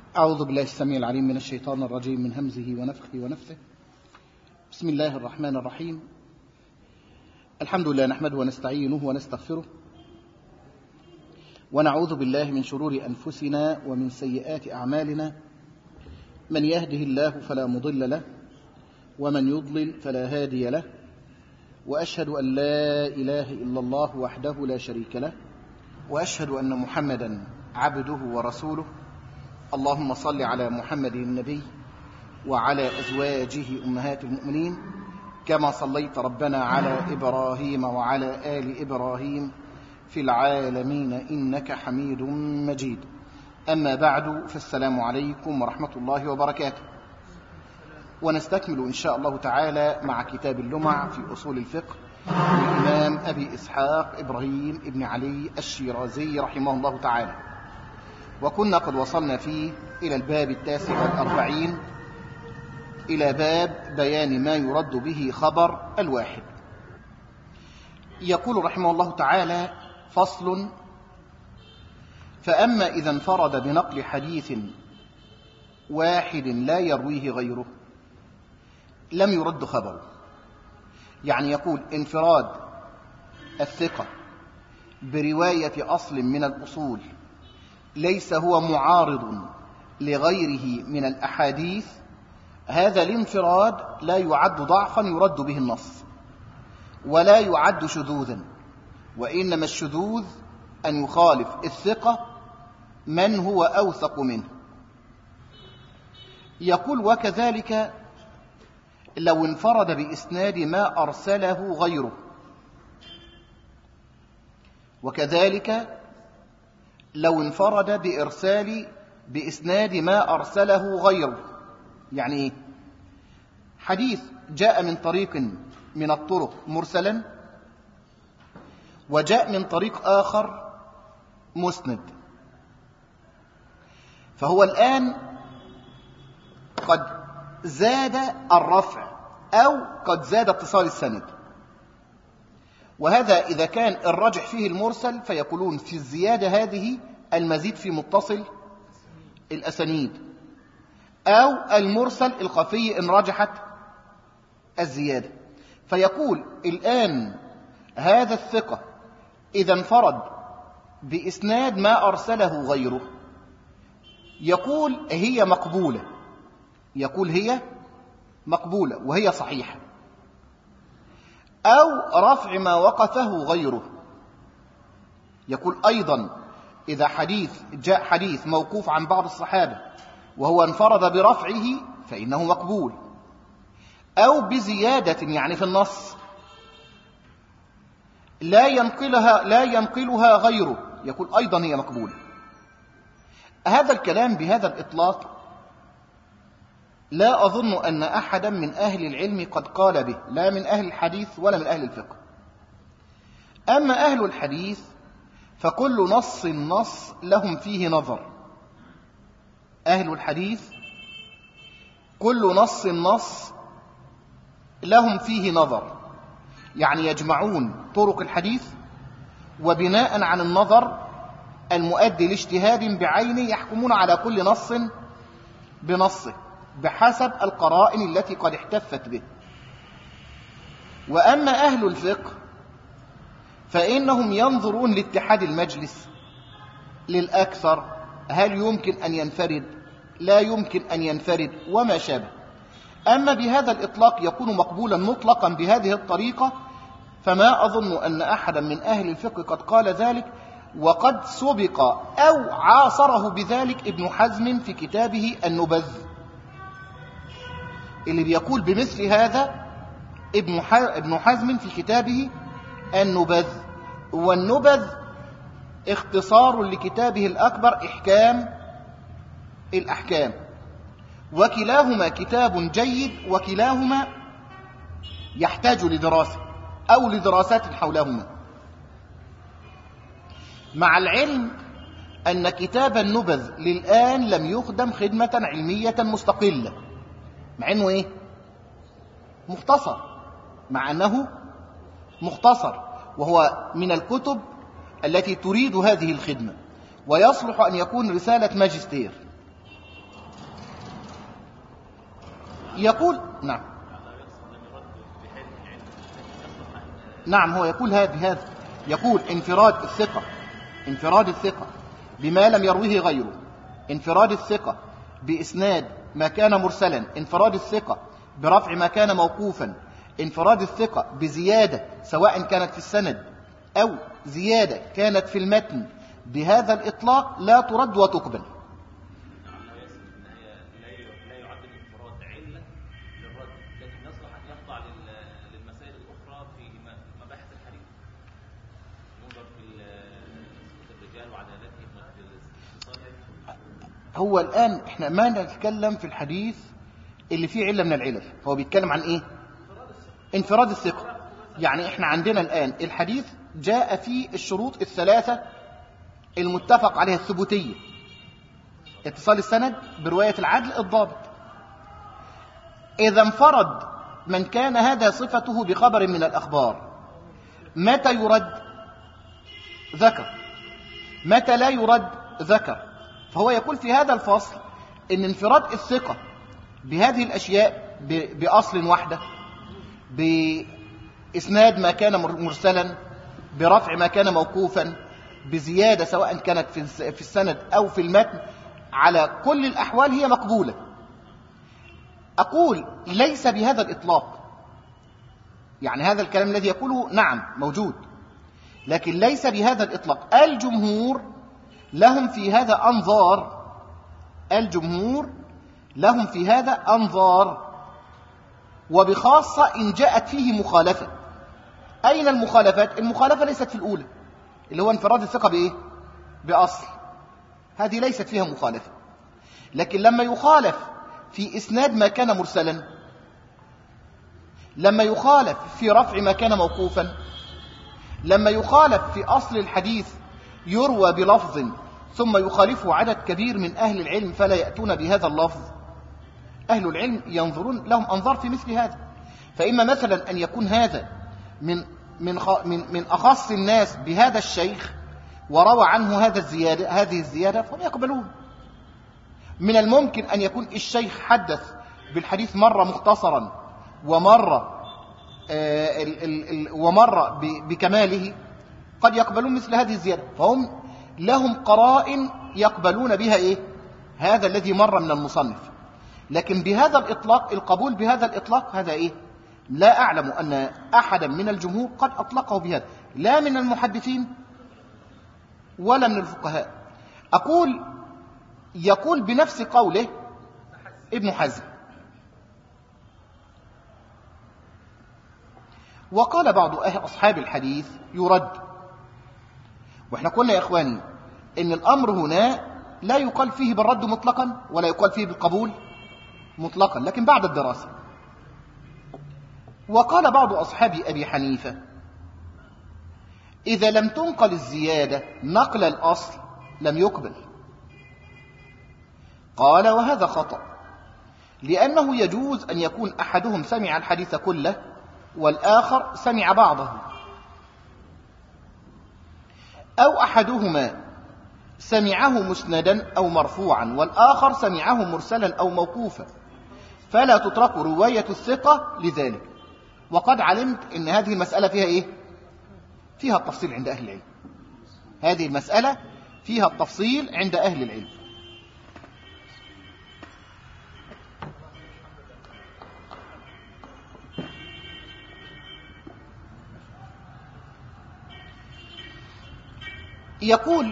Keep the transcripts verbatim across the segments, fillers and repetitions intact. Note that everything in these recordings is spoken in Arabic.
أعوذ بالله السميع العليم من الشيطان الرجيم من همزه ونفخه ونفثه. بسم الله الرحمن الرحيم. الحمد لله نحمده ونستعينه ونستغفره ونعوذ بالله من شرور أنفسنا ومن سيئات أعمالنا، من يهده الله فلا مضل له ومن يضلل فلا هادي له، وأشهد أن لا إله إلا الله وحده لا شريك له، وأشهد أن محمدا عبده ورسوله. اللهم صل على محمد النبي وعلى أزواجه أمهات المؤمنين كما صليت ربنا على إبراهيم وعلى آل إبراهيم في العالمين إنك حميد مجيد. أما بعد، فالسلام عليكم ورحمة الله وبركاته. ونستكمل إن شاء الله تعالى مع كتاب اللمع في أصول الفقه للإمام أبي إسحاق إبراهيم ابن علي الشيرازي رحمه الله تعالى، وكنا قد وصلنا فيه إلى الباب التاسع والأربعين، إلى باب بيان ما يرد به خبر الواحد. يقول رحمه الله تعالى: فصل: فأما إذا انفرد بنقل حديث واحد لا يرويه غيره لم يرد خبره. يعني يقول انفراد الثقة برواية أصل من الأصول ليس هو معارض لغيره من الأحاديث، هذا الانفراد لا يعد ضعفا يرد به النص، ولا يعد شذوذا، وإنما الشذوذ أن يخالف الثقة من هو أوثق منه. يقول: وكذلك لو انفرد بإسناد ما أرسله غيره. وكذلك لو انفرد بإرسال بإسناد ما أرسله غيره. يعني إيه؟ حديث جاء من طريق من الطرق مرسلا، وجاء من طريق آخر مسند، فهو الآن قد زاد الرفع أو قد زاد اتصال السند، وهذا إذا كان الراجح فيه المرسل فيقولون في الزيادة هذه المزيد في متصل الأسانيد، أو المرسل الخفي إن رجحت الزيادة. فيقول الآن هذا الثقة إذا انفرد بإسناد ما أرسله غيره، يقول هي مقبولة، يقول هي مقبولة وهي صحيحة، أو رفع ما وقفه غيره. يقول أيضا إذا حديث جاء حديث موقوف عن بعض الصحابة وهو انفرد برفعه فإنه مقبول، أو بزيادة يعني في النص لا ينقلها لا ينقلها غيره، يقول أيضا هي مقبولة. هذا الكلام بهذا الإطلاق لا أظن أن أحدا من أهل العلم قد قال به، لا من أهل الحديث ولا من أهل الفقه. أما أهل الحديث فكل نص نص لهم فيه نظر. أهل الحديث كل نص نص لهم فيه نظر، يعني يجمعون طرق الحديث وبناء عن النظر المؤدي لاجتهاد بعينه يحكمون على كل نص بنصه بحسب القرائن التي قد احتفت به. وأما أهل الفقه فإنهم ينظرون لاتحاد المجلس للأكثر، هل يمكن أن ينفرد، لا يمكن أن ينفرد، وما شابه. أما بهذا الإطلاق يكون مقبولا مطلقا بهذه الطريقة، فما أظن أن أحدا من أهل الفقه قد قال ذلك. وقد سبق أو عاصره بذلك ابن حزم في كتابه النبذ، اللي بيقول بمثل هذا ابن حزم في كتابه النبذ. والنبذ اختصار لكتابه الأكبر إحكام الأحكام، وكلاهما كتاب جيد، وكلاهما يحتاج لدراسة أو لدراسات حولهما، مع العلم أن كتاب النبذ للآن لم يخدم خدمة علمية مستقلة، مع أنه إيه؟ مختصر، مع أنه مختصر، وهو من الكتب التي تريد هذه الخدمة، ويصلح أن يكون رسالة ماجستير. يقول نعم نعم هو يقول هذا بهذا يقول انفراد الثقة انفراد الثقة بما لم يروه غيره، انفراد الثقة بإسناد ما كان مرسلا، انفراد الثقة برفع ما كان موقوفا، انفراد الثقة بزيادة سواء كانت في السند أو زيادة كانت في المتن بهذا الإطلاق لا ترد وتقبل. هو الآن احنا ما نتكلم في الحديث اللي فيه علة من العلل، هو بيتكلم عن ايه؟ انفراد الثقة. يعني احنا عندنا الآن الحديث جاء فيه الشروط الثلاثة المتفق عليها الثبوتية: اتصال السند برواية العدل الضابط. إذا انفرد من كان هذا صفته بخبر من الأخبار، متى يرد؟ ذكر. متى لا يرد؟ ذكر. فهو يقول في هذا الفصل إن انفراد الثقة بهذه الأشياء بأصل واحدة، بإسناد ما كان مرسلا، برفع ما كان موقوفا، بزيادة سواء كانت في السند أو في المتن، على كل الأحوال هي مقبولة. أقول ليس بهذا الإطلاق، يعني هذا الكلام الذي يقوله نعم موجود، لكن ليس بهذا الإطلاق. الجمهور لهم في هذا أنظار، الجمهور لهم في هذا أنظار، وبخاصة إن جاءت فيه مخالفة. أين المخالفات؟ المخالفة ليست في الأولى اللي هو انفراد الثقة بإيه؟ بأصل، هذه ليست فيها مخالفة. لكن لما يخالف في إسناد ما كان مرسلا، لما يخالف في رفع ما كان موقوفا، لما يخالف في أصل الحديث يروى بلفظ ثم يخالفه عدد كبير من أهل العلم فلا يأتون بهذا اللفظ، أهل العلم ينظرون لهم أنظار في مثل هذا. فإما مثلا أن يكون هذا من من من من أخص الناس بهذا الشيخ وروى عنه هذا الزيادة هذه الزيادة فهم يقبلون. من الممكن أن يكون الشيخ حدث بالحديث مرة مختصرا ومرة آه ال ال ال ومرة بكماله، قد يقبلون مثل هذه الزيادة، فهم لهم قرائن يقبلون بها إيه؟ هذا الذي مر من المصنف. لكن بهذا الإطلاق، القبول بهذا الإطلاق هذا إيه؟ لا أعلم أن أحدا من الجمهور قد أطلقه بهذا، لا من المحدثين ولا من الفقهاء. أقول يقول بنفس قوله ابن حزم. وقال بعض أصحاب الحديث يرد. وإحنا قلنا يا إخواني إن الأمر هنا لا يقال فيه بالرد مطلقا ولا يقال فيه بالقبول مطلقا، لكن بعد الدراسة. وقال بعض أصحاب أبي حنيفة إذا لم تنقل الزيادة نقل الأصل لم يقبل. قال وهذا خطأ، لأنه يجوز أن يكون أحدهم سمع الحديث كله والآخر سمع بعضه، أو أحدهما سمعه مسندا أو مرفوعا والآخر سمعه مرسلا أو موقوفا، فلا تترك رواية الثقة لذلك. وقد علمت أن هذه المسألة فيها إيه؟ فيها التفصيل عند أهل العلم. هذه المسألة فيها التفصيل عند أهل العلم. يقول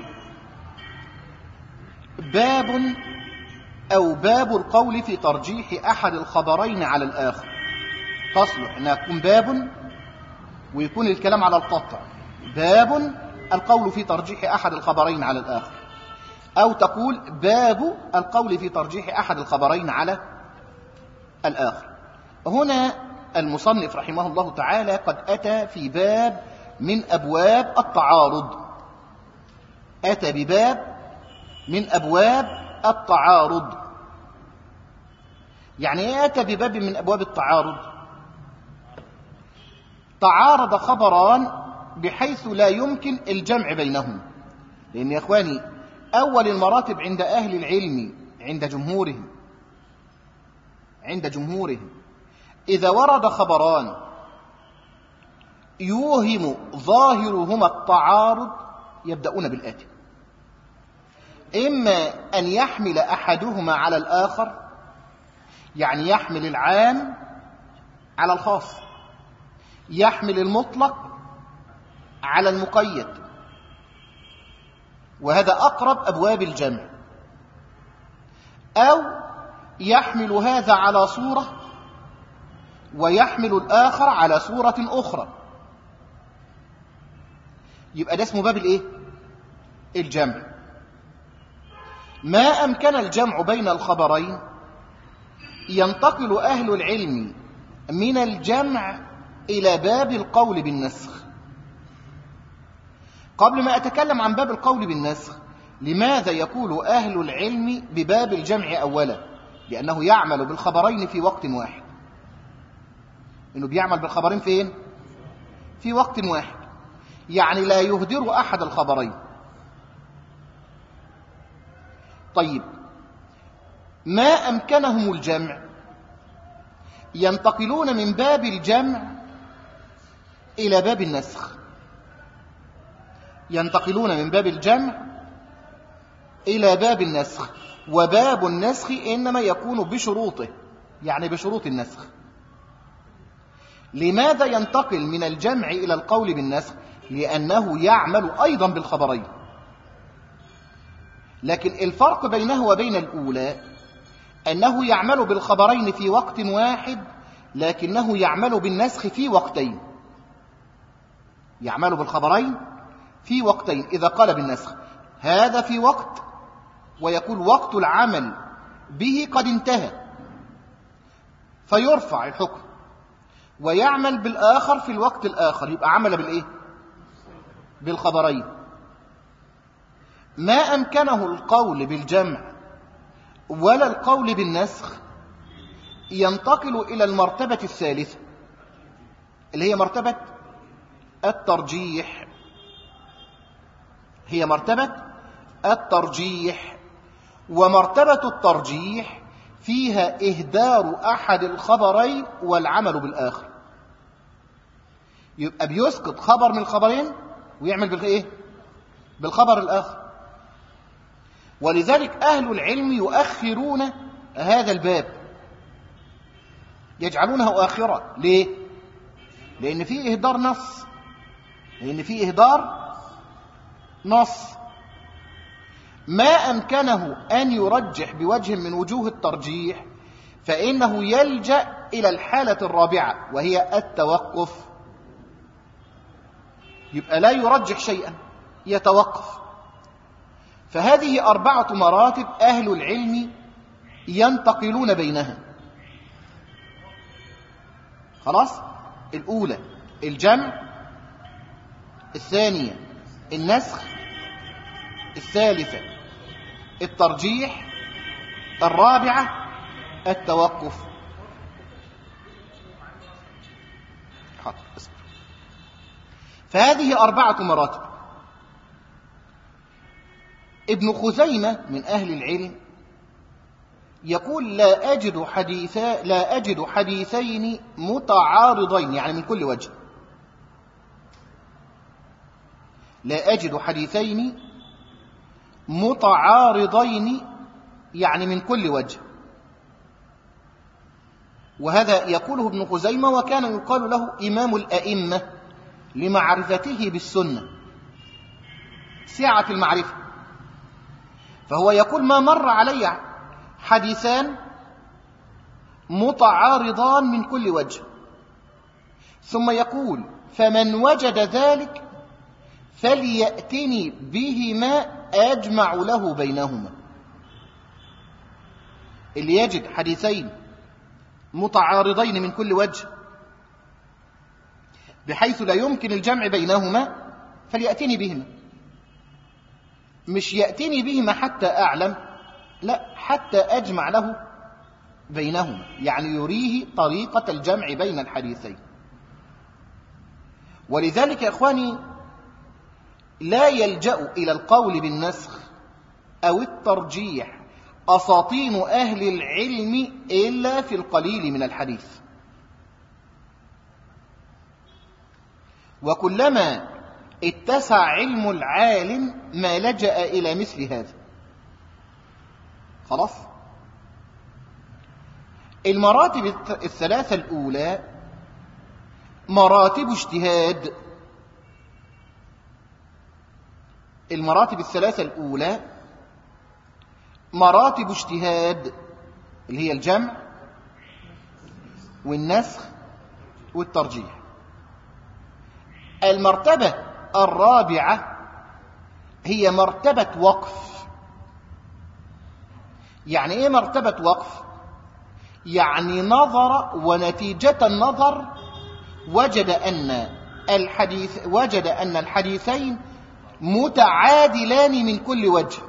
باب أو باب القول في ترجيح أحد الخبرين على الآخر. تصلح أنها تكون باب ويكون الكلام على القطع، باب القول في ترجيح أحد الخبرين على الآخر، أو تقول باب القول في ترجيح أحد الخبرين على الآخر. هنا المصنف رحمه الله تعالى قد أتى في باب من أبواب التعارض، أتى بباب من أبواب التعارض. يعني إيه أتى بباب من أبواب التعارض؟ تعارض خبران بحيث لا يمكن الجمع بينهم. لأن يا إخواني أول المراتب عند أهل العلم عند جمهورهم عند جمهورهم إذا ورد خبران يوهم ظاهرهما التعارض يبدأون بالآتي: إما أن يحمل أحدهما على الآخر، يعني يحمل العام على الخاص، يحمل المطلق على المقيد، وهذا أقرب أبواب الجمع، أو يحمل هذا على صورة ويحمل الآخر على صورة أخرى، يبقى ده اسمه باب الإيه؟ الجمع. ما أمكن الجمع بين الخبرين ينتقل أهل العلم من الجمع إلى باب القول بالنسخ. قبل ما أتكلم عن باب القول بالنسخ، لماذا يقول أهل العلم بباب الجمع أولا؟ لأنه يعمل بالخبرين في وقت واحد. إنه بيعمل بالخبرين فين؟ في وقت واحد، يعني لا يهدر أحد الخبرين. طيب، ما أمكنهم الجمع ينتقلون من باب الجمع إلى باب النسخ، ينتقلون من باب الجمع إلى باب النسخ، وباب النسخ إنما يكون بشروطه، يعني بشروط النسخ. لماذا ينتقل من الجمع إلى القول بالنسخ؟ لأنه يعمل أيضا بالخبرين، لكن الفرق بينه وبين الأولى أنه يعمل بالخبرين في وقت واحد، لكنه يعمل بالنسخ في وقتين. يعمل بالخبرين في وقتين، إذا قال بالنسخ هذا في وقت، ويقول وقت العمل به قد انتهى فيرفع الحكم، ويعمل بالآخر في الوقت الآخر، يبقى عمل بالإيه؟ بالخبرين. ما أمكنه القول بالجمع ولا القول بالنسخ ينتقل إلى المرتبة الثالثة، اللي هي مرتبة الترجيح. هي مرتبة الترجيح، ومرتبة الترجيح فيها إهدار أحد الخبرين والعمل بالآخر. يبقى بيسقط خبر من الخبرين ويعمل بالإيه؟ بالخبر الآخر. ولذلك أهل العلم يؤخرون هذا الباب، يجعلونه آخرة. ليه؟ لأن فيه إهدار نص، لأن فيه إهدار نص. ما أمكنه أن يرجح بوجه من وجوه الترجيح فإنه يلجأ إلى الحالة الرابعة، وهي التوقف. يبقى لا يرجح شيئا، يتوقف. فهذه أربعة مراتب أهل العلم ينتقلون بينها. خلاص؟ الأولى الجمع، الثانية النسخ، الثالثة الترجيح، الرابعة التوقف. فهذه أربعة مراتب. ابن خزيمة من أهل العلم يقول لا أجد حديثا لا أجد حديثين متعارضين، يعني من كل وجه. لا أجد حديثين متعارضين، يعني من كل وجه. وهذا يقوله ابن خزيمة، وكان يقال له إمام الأئمة لمعرفته بالسنة، سعة المعرفة. فهو يقول ما مر علي حديثان متعارضان من كل وجه. ثم يقول فمن وجد ذلك فليأتني بهما أجمع له بينهما. اللي يجد حديثين متعارضين من كل وجه بحيث لا يمكن الجمع بينهما فليأتني بهما. مش يأتني بهما حتى أعلم، لا، حتى أجمع له بينهما، يعني يريه طريقة الجمع بين الحديثين. ولذلك يا إخواني لا يلجأ إلى القول بالنسخ أو الترجيح أساطين أهل العلم إلا في القليل من الحديث، وكلما اتسع علم العالم ما لجأ إلى مثل هذا. خلاص. المراتب الثلاثة الأولى مراتب اجتهاد. المراتب الثلاثة الأولى مراتب اجتهاد، اللي هي الجمع والنسخ والترجيح. المرتبة الرابعة هي مرتبة وقف. يعني ايه مرتبة وقف؟ يعني نظر ونتيجة النظر وجد أن الحديث وجد أن الحديثين متعادلان من كل وجه.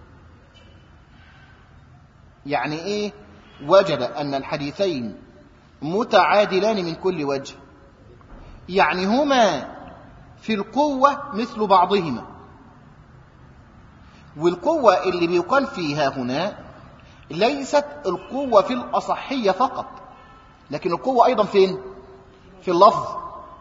يعني ايه وجد أن الحديثين متعادلان من كل وجه؟ يعني هما في القوة مثل بعضهما، والقوة اللي بيقال فيها هنا ليست القوة في الأصحية فقط، لكن القوة أيضا فين؟ في اللفظ.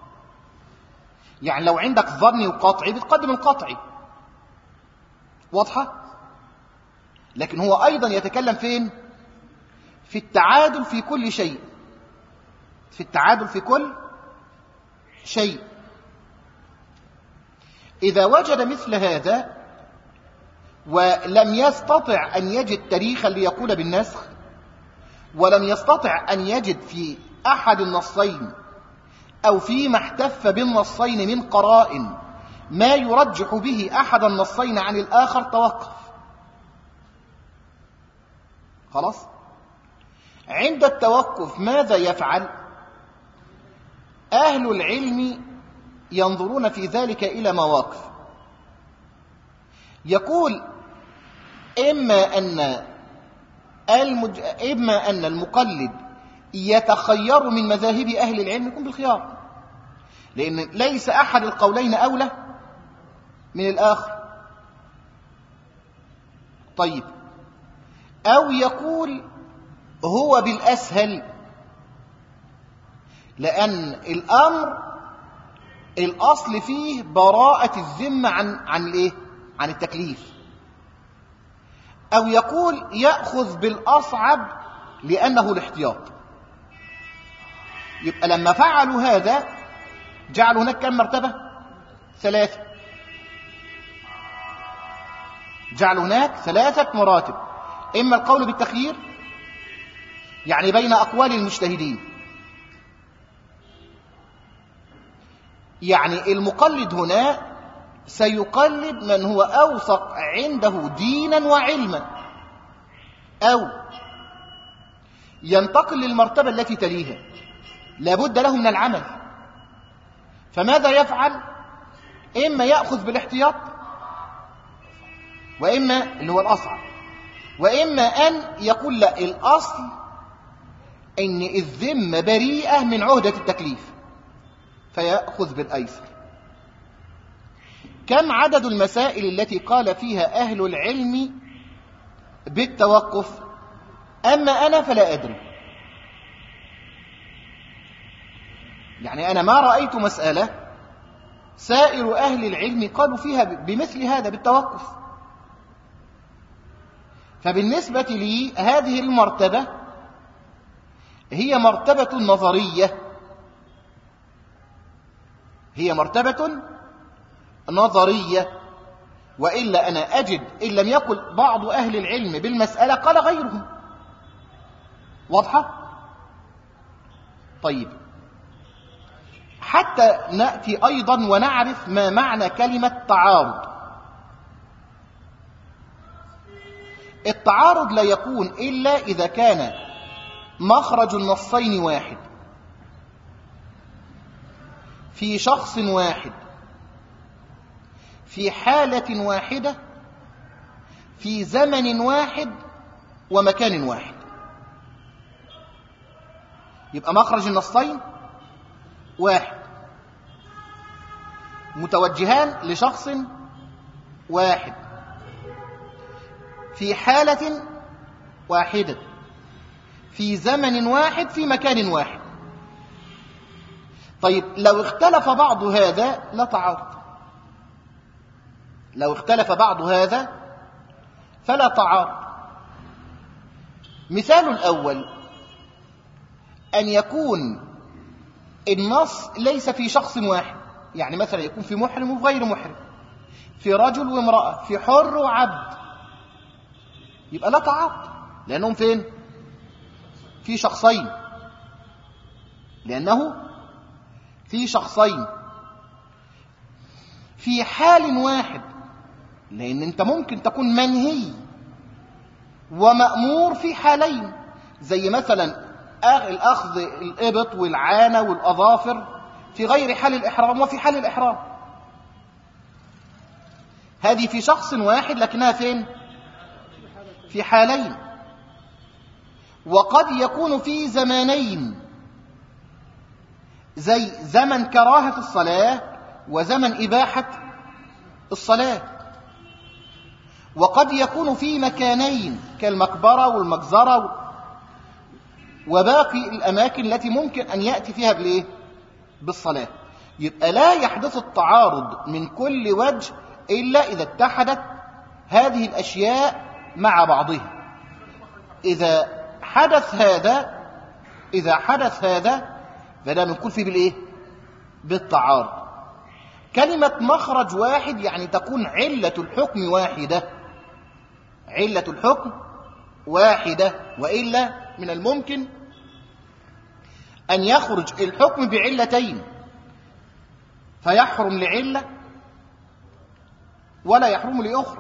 يعني لو عندك ظني وقطعي بتقدم القطعي، واضحة؟ لكن هو أيضا يتكلم فين؟ في التعادل في كل شيء، في التعادل في كل شيء. إذا وجد مثل هذا ولم يستطع أن يجد تاريخا ليقول بالنسخ، ولم يستطع أن يجد في أحد النصين أو فيما احتف بالنصين من قرائن ما يرجح به أحد النصين عن الآخر، توقف. خلاص. عند التوقف ماذا يفعل؟ أهل العلم ينظرون في ذلك إلى مواقف. يقول إما أن المج... إما أن المقلد يتخير من مذاهب أهل العلم، يكون بالخيار، لأن ليس أحد القولين أولى من الآخر. طيب، أو يقول هو بالأسهل، لأن الأمر الأصل فيه براءة الذمة عن عن الإيه؟ عن التكليف. أو يقول يأخذ بالأصعب لأنه الاحتياط. يبقى لما فعلوا هذا جعلوا هناك كم مرتبة؟ ثلاثة. جعلوا هناك ثلاثة مراتب. إما القول بالتخيير، يعني بين أقوال المجتهدين، يعني المقلد هنا سيقلد من هو أوثق عنده دينا وعلما، أو ينتقل للمرتبة التي تليها، لابد له من العمل. فماذا يفعل؟ إما يأخذ بالاحتياط، وإما اللي هو الأصعب، وإما أن يقول لا، الأصل إن الذمة بريئة من عهدة التكليف، فيأخذ بالأيسر. كم عدد المسائل التي قال فيها أهل العلم بالتوقف؟ أما أنا فلا أدري. يعني أنا ما رأيت مسألة سائر أهل العلم قالوا فيها بمثل هذا بالتوقف. فبالنسبة لي هذه المرتبة هي مرتبة نظرية، هي مرتبة نظرية. وإلا أنا أجد إن لم يقل بعض أهل العلم بالمسألة قال غيرهم. واضحة؟ طيب، حتى نأتي أيضا ونعرف ما معنى كلمة تعارض. التعارض لا يكون إلا إذا كان مخرج النصين واحد، في شخص واحد، في حالة واحدة، في زمن واحد، ومكان واحد. يبقى مخرج النصين واحد، متوجهان لشخص واحد، في حالة واحدة في زمن واحد في مكان واحد. طيب لو اختلف بعض هذا لا تعارض، لو اختلف بعض هذا فلا تعارض. مثال الأول أن يكون النص ليس في شخص واحد، يعني مثلا يكون في محرم وغير محرم، في رجل وامرأة، في حر وعبد، يبقى لا تعارض لأنهم فين؟ في شخصين، لأنه في شخصين في حال واحد، لأن أنت ممكن تكون منهي ومأمور في حالين، زي مثلا الأخذ الإبط والعانة والأظافر في غير حال الإحرام وفي حال الإحرام. هذه في شخص واحد لكنها فين؟ في حالين. وقد يكون في زمانين، زي زمن كراهة الصلاة وزمن إباحة الصلاة. وقد يكون في مكانين كالمقبرة والمجزرة وباقي الأماكن التي ممكن أن يأتي فيها بالإيه؟ بالصلاة. يبقى لا يحدث التعارض من كل وجه إلا إذا اتحدت هذه الأشياء مع بعضها. إذا حدث هذا إذا حدث هذا فده بنقول فيه بالإيه؟ بالتعارض. كلمة مخرج واحد يعني تكون علة الحكم واحدة، علة الحكم واحدة، وإلا من الممكن أن يخرج الحكم بعلتين فيحرم لعلة ولا يحرم لأخرى.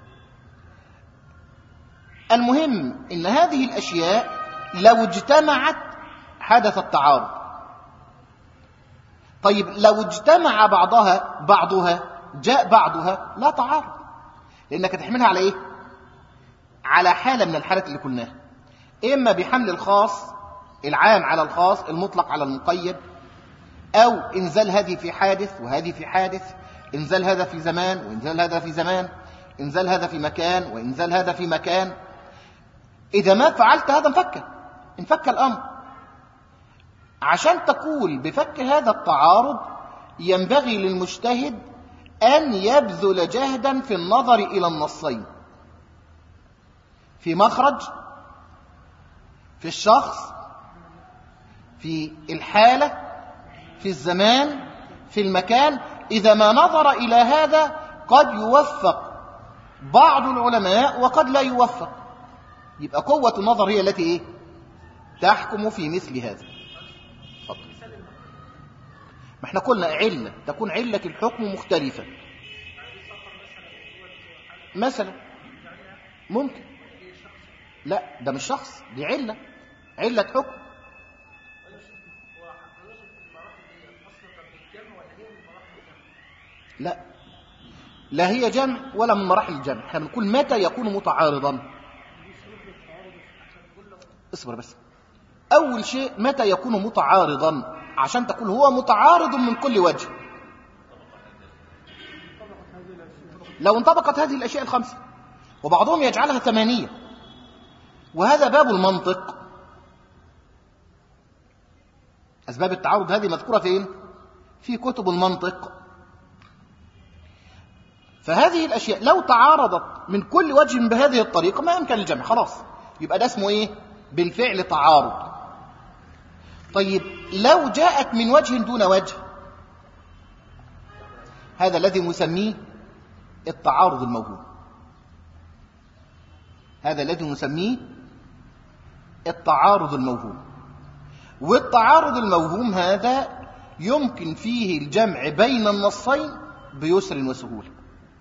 المهم إن هذه الأشياء لو اجتمعت حدث التعارض. طيب لو اجتمع بعضها بعضها جاء بعضها لا تعارض، لأنك تحملها على إيه؟ على حالة من الحالات اللي قلناها، إما بحمل الخاص العام على الخاص، المطلق على المقيد، أو إنزال هذه في حادث وهذه في حادث، إنزال هذا في زمان وإنزال هذا في زمان، إنزال هذا في مكان وإنزال هذا في مكان. إذا ما فعلت هذا انفك انفك الأمر. عشان تقول بفك هذا التعارض ينبغي للمجتهد أن يبذل جهدا في النظر إلى النصين، في مخرج، في الشخص، في الحالة، في الزمان، في المكان. إذا ما نظر إلى هذا قد يوفق بعض العلماء وقد لا يوفق، يبقى قوة النظر هي التي إيه؟ تحكم في مثل هذا. فضل. ما احنا قلنا علة تكون علة الحكم مختلفة، مثلا ممكن، لا ده مش شخص، دي علة علة حكم. لا لا هي جمع ولا من مراحل الجمع. احنا بنقول متى يكون متعارضا. اصبر بس. اول شيء متى يكون متعارضا عشان تقول هو متعارض من كل وجه. لو انطبقت هذه الاشياء الخمسه، وبعضهم يجعلها ثمانيه، وهذا باب المنطق. اسباب التعارض هذه مذكوره فين؟ في كتب المنطق. فهذه الأشياء لو تعارضت من كل وجه بهذه الطريقة ما يمكن الجمع، خلاص يبقى ده اسمه إيه؟ بالفعل تعارض. طيب لو جاءت من وجه دون وجه، هذا الذي نسميه التعارض الموهوم. هذا الذي نسميه التعارض الموهوم. والتعارض الموهوم هذا يمكن فيه الجمع بين النصين بيسر وسهولة.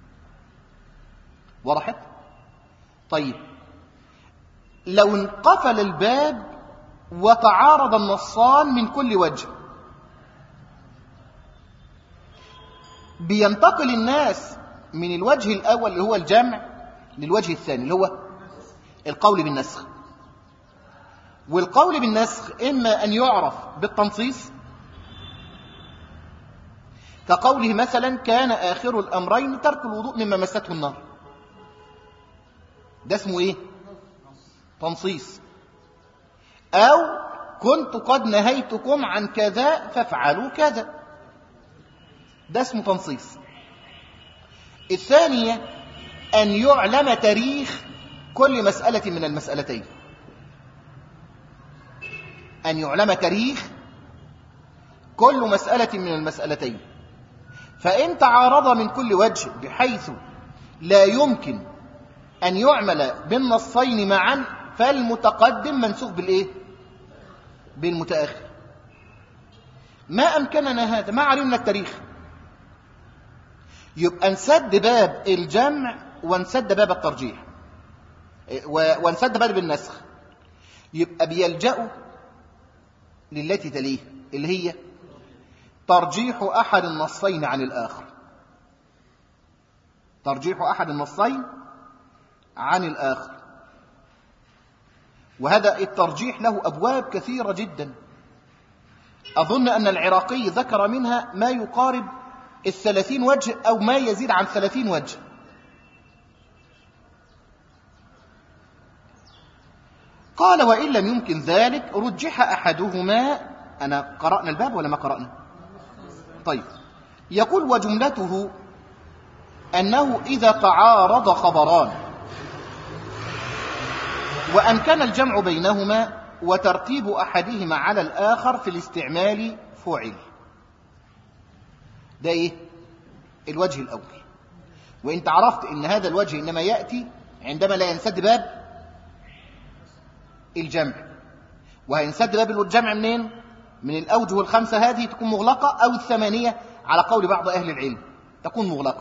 وضحت؟ طيب لو انقفل الباب وتعارض النصان من كل وجه، بينتقل الناس من الوجه الأول اللي هو الجمع للوجه الثاني اللي هو القول بالنسخ. والقول بالنسخ إما أن يعرف بالتنصيص، كقوله مثلا كان آخر الأمرين ترك الوضوء مما مسته النار، ده اسمه إيه؟ تنصيص، أو كنت قد نهيتكم عن كذا فافعلوا كذا، ده اسمه تنصيص. الثانية أن يعلم تاريخ كل مسألة من المسألتين، أن يعلم تاريخ كل مسألة من المسألتين، فإن تعارض من كل وجه بحيث لا يمكن أن يعمل بالنصين معا فالمتقدم منسوخ بالإيه؟ بالمتأخر. ما أمكننا هذا، ما علمنا التاريخ، يبقى نسد باب الجمع ونسد باب الترجيح ونسد باب النسخ، يبقى بيلجأوا للتي تليه اللي هي ترجيح أحد النصين عن الآخر، ترجيح أحد النصين عن الآخر. وهذا الترجيح له أبواب كثيرة جدا، أظن أن العراقي ذكر منها ما يقارب الثلاثين وجه أو ما يزيد عن ثلاثين وجه. قال وإن لم يمكن ذلك رجح أحدهما. أنا قرأنا الباب ولا ما قرأنا؟ طيب، يقول وجملته أنه إذا تعارض خبران وأمكن الجمع بينهما وترتيب أحدهما على الآخر في الاستعمال فعل. ده إيه؟ الوجه الأول. وإنت عرفت أن هذا الوجه إنما يأتي عندما لا ينسد باب الجمع، وهينسد باب الجمع منين؟ من الأوجه الخمسة هذه تكون مغلقة، أو الثمانية على قول بعض أهل العلم تكون مغلقة.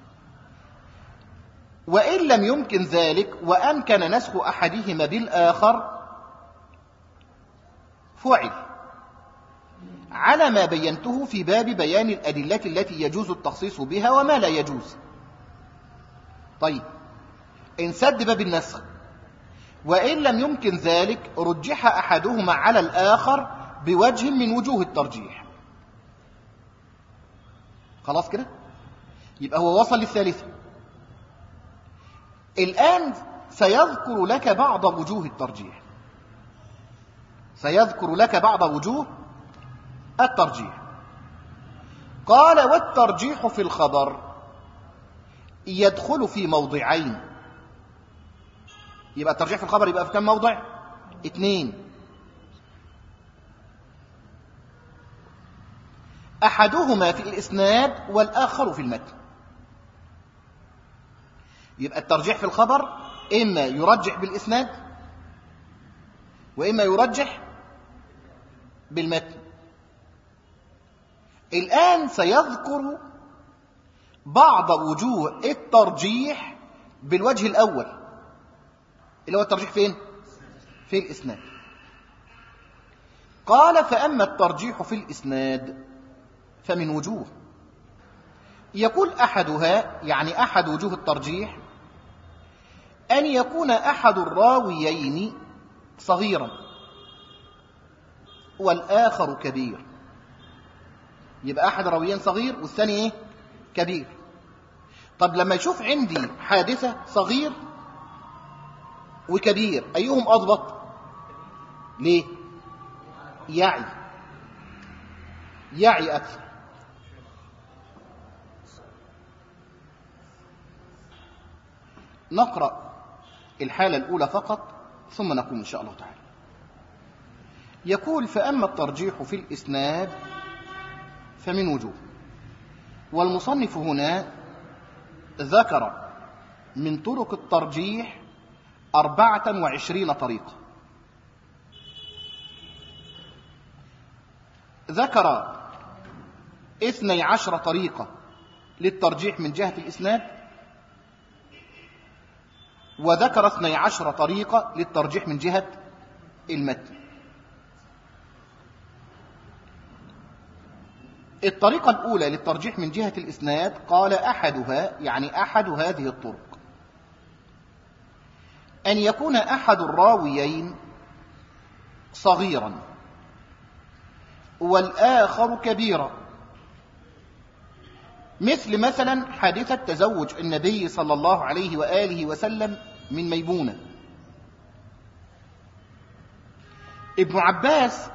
وإن لم يمكن ذلك وأمكن نسخ أحدهما بالآخر فعل، على ما بينته في باب بيان الأدلة التي يجوز التخصيص بها وما لا يجوز. طيب، انسد باب النسخ، وإن لم يمكن ذلك رجح أحدهما على الآخر بوجه من وجوه الترجيح. خلاص كده؟ يبقى هو وصل للثالثة. الآن سيذكر لك بعض وجوه الترجيح، سيذكر لك بعض وجوه الترجيح. قال والترجيح في الخبر يدخل في موضعين. يبقى الترجيح في الخبر يبقى في كم موضع؟ اثنين. أحدهما في الإسناد والآخر في المتن. يبقى الترجيح في الخبر إما يرجح بالإسناد وإما يرجح بالمتن. الآن سيذكر بعض وجوه الترجيح بالوجه الأول اللي هو الترجيح فين؟ في الإسناد. قال فأما الترجيح في الإسناد فمن وجوه. يقول أحدها، يعني أحد وجوه الترجيح، أن يكون أحد الراويين صغيرا والآخر كبير. يبقى أحد الراويين صغير والثاني إيه؟ كبير. طب لما يشوف عندي حادثة صغير وكبير أيهم أضبط؟ ليه؟ يعي يعي أكثر. نقرأ الحالة الأولى فقط ثم نقوم إن شاء الله تعالى. يقول فأما الترجيح في الإسناد فمن وجوه. والمصنف هنا ذكر من طرق الترجيح أربعة وعشرين طريقة. ذكر اثني عشر طريقة للترجيح من جهة الإسناد، وذكر اثني عشر طريقة للترجيح من جهة المتن. الطريقة الأولى للترجيح من جهة الإسناد قال أحدها، يعني أحد هذه الطرق، أن يكون أحد الراويين صغيرا والآخر كبيرا، مثل مثلا حادثة تزوج النبي صلى الله عليه وآله وسلم من ميمونة. ابن عباس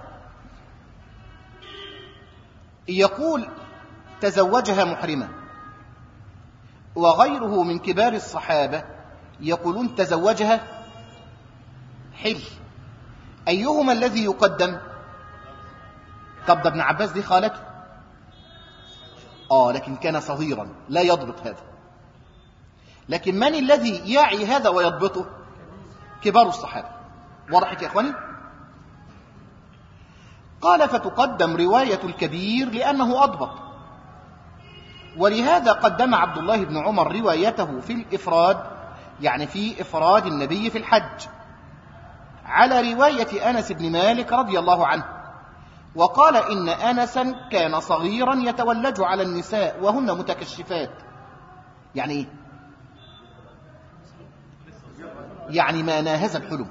يقول تزوجها محرمة، وغيره من كبار الصحابة يقولون تزوجها حل. أيهما الذي يقدم؟ طب ده ابن عباس دي خالته، آه لكن كان صغيرا لا يضبط هذا. لكن من الذي يعي هذا ويضبطه؟ كبار الصحابة. وضحت يا أخواني؟ قال فتقدم رواية الكبير لأنه أضبط، ولهذا قدم عبد الله بن عمر روايته في الإفراد، يعني في إفراد النبي في الحج، على رواية أنس بن مالك رضي الله عنه، وقال إن أنسا كان صغيرا يتولج على النساء وهن متكشفات. يعني إيه؟ يعني ما ناهز الحلم،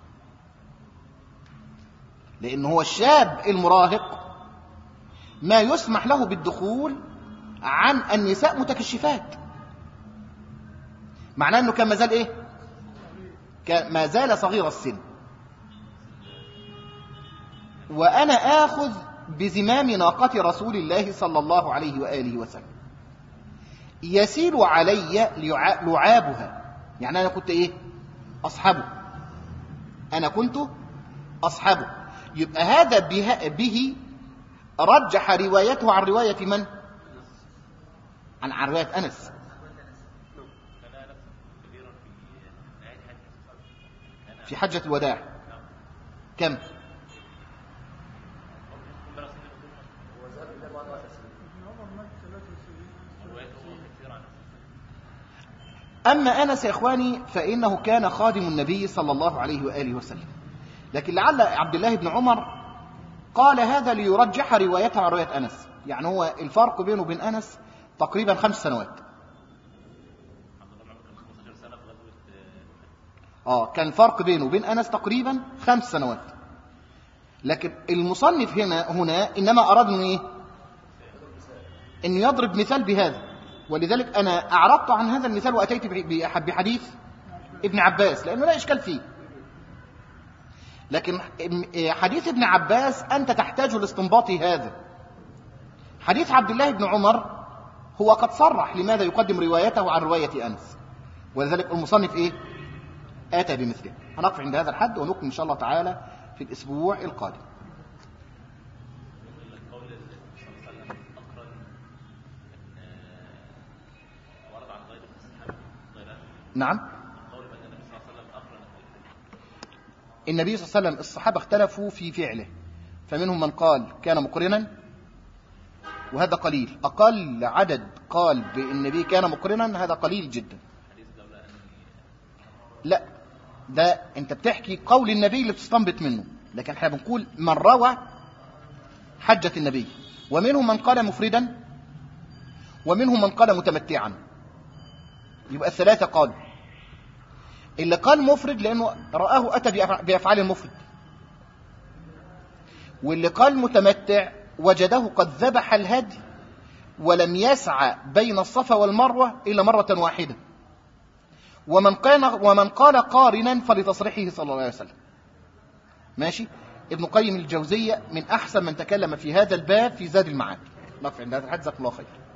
لأنه هو الشاب المراهق ما يسمح له بالدخول عن النساء متكشفات، معناه أنه كان ما زال إيه؟ كان ما زال صغير السن. وأنا آخذ بزمام ناقة رسول الله صلى الله عليه وآله وسلم، يسيل علي لعابها، يعني أنا كنت إيه؟ أصحابه، أنا كنت أصحابه. يبقى هذا به, به رجح روايته عن رواية من؟ عن, عن رواية أنس. في حجة الوداع كم؟ أما أنس يا إخواني فإنه كان خادم النبي صلى الله عليه وآله وسلم، لكن لعل عبد الله بن عمر قال هذا ليرجح روايته عن رواية أنس، يعني هو الفرق بينه وبين أنس تقريبا خمس سنوات. آه كان فرق بينه وبين أنس تقريبا خمس سنوات، لكن المصنف هنا هنا إنما أراد إنه إيه؟ إنه يضرب مثال بهذا، ولذلك أنا أعرضت عن هذا المثال وأتيت بحديث ابن عباس لأنه لا إشكال فيه. لكن حديث ابن عباس أنت تحتاج لاستنباط هذا. حديث عبد الله بن عمر هو قد صرح لماذا يقدم روايته عن رواية أنس، ولذلك المصنف إيه؟ آتى بمثله. هنقف عند هذا الحد ونكمل إن شاء الله تعالى في الأسبوع القادم. نعم، النبي صلى الله عليه وسلم الصحابة اختلفوا في فعله، فمنهم من قال كان مقرنا، وهذا قليل. أقل عدد قال بالنبي كان مقرنا هذا قليل جدا. لا، ده انت بتحكي قول النبي اللي بتستنبط منه، لكن احنا بنقول من روى حجة النبي، ومنهم من قال مفردا، ومنهم من قال متمتعا. يبقى الثلاثة قالوا. اللي قال مفرد لأنه رآه أتى بأفعال المفرد، واللي قال متمتع وجده قد ذبح الهدي ولم يسعى بين الصفا والمروة إلا مرة واحدة. ومن قال, ومن قال قارنا فلتصريحه صلى الله عليه وسلم. ماشي. ابن قيم الجوزية من أحسن من تكلم في هذا الباب في زاد المعاد. نقف عند هذا الحد. جزاكم الله خير.